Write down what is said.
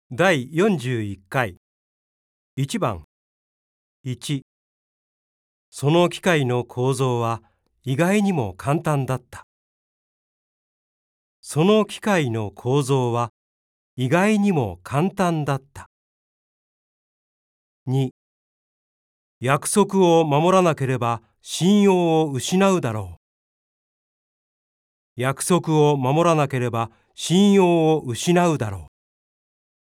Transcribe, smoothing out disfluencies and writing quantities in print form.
第41回1番1その機械の構造は意外にも簡単だった。その機械の構造は意外にも簡単だった。2約束を守らなければ信用を失うだろう。約束を守らなければ信用を失うだろう。